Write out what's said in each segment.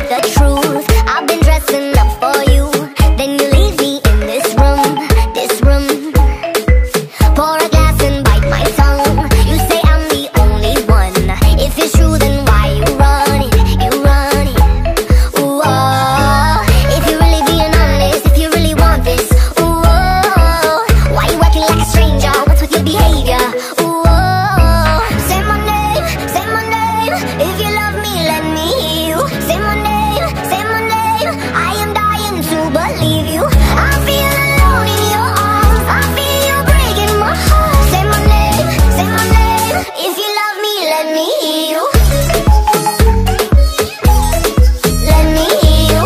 the truth. I've been dressing up for you, then you leave me in this room, this room. Pour a glass and bite my tongue. You say I'm the only one. If it's true, then why you run it? You run it. Ooh, oh. If you're really being honest, if you really want this, ooh, oh. Why you acting like a stranger? What's with your behavior? Ooh, oh. Say my name, say my name. If you love me, let me hear you. Say my name, say my name. I am dying to believe you. I feel alone in your arms. I feel you breaking my heart. Say my name, say my name. If you love me, let me hear you. Let me hear you.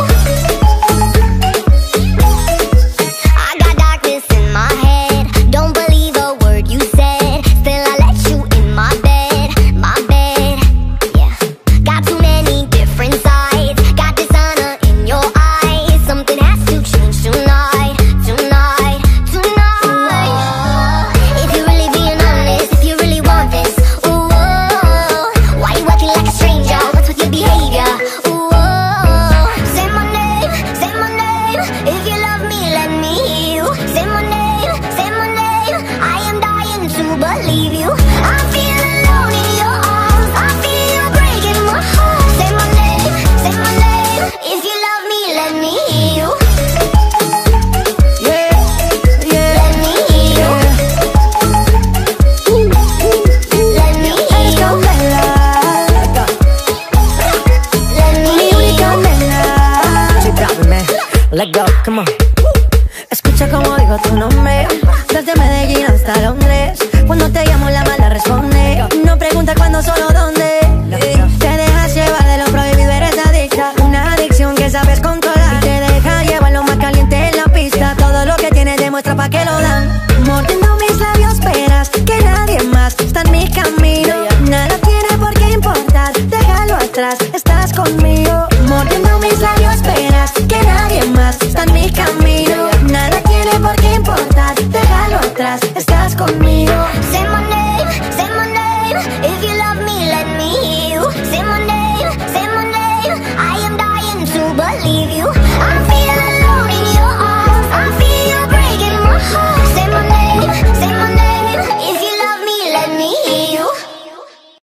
I got darkness in my head. Don't believe a word you said. Still I let you in my bed, my bed. Yeah. Got too many different sides. Got dishonor in your eyes. Something has to change tonight, tonight, tonight. If you're really being honest, if you really want this, ooh, oh. Why you acting like a stranger? What's with your behavior? Ooh, oh. Say my name, say my name. If you love me, let me hear you. Say my name, say my name. I am dying to believe you. I feel alone in your arms. I feel you breaking my heart. Say my name, say my name. If you love me, let me hear you. Yeah, yeah, Let me hear you. Let me hear eres you. Carmela, Let me mi hear única you. nena. Chip dropping, man. Let go, come on. Escucha como digo tu nombre, desde Medellín hasta Londres. Cuando te llamo la mala responde. No pregunta cuándo, solo dónde. Te dejas llevar de lo prohibido, eres adicta. Una adicción que sabes controlar. Y te deja llevar lo más caliente en la pista. Todo lo que tienes demuestra pa' que lo dan. Mordiendo mis labios, esperas que nadie más está en mi camino. Nada tiene por qué importar, déjalo atrás, estás conmigo. Mordiendo mis labios, esperas que nadie más está en mi camino. Nada tiene por qué importar, déjalo atrás, estás conmigo. Say my name.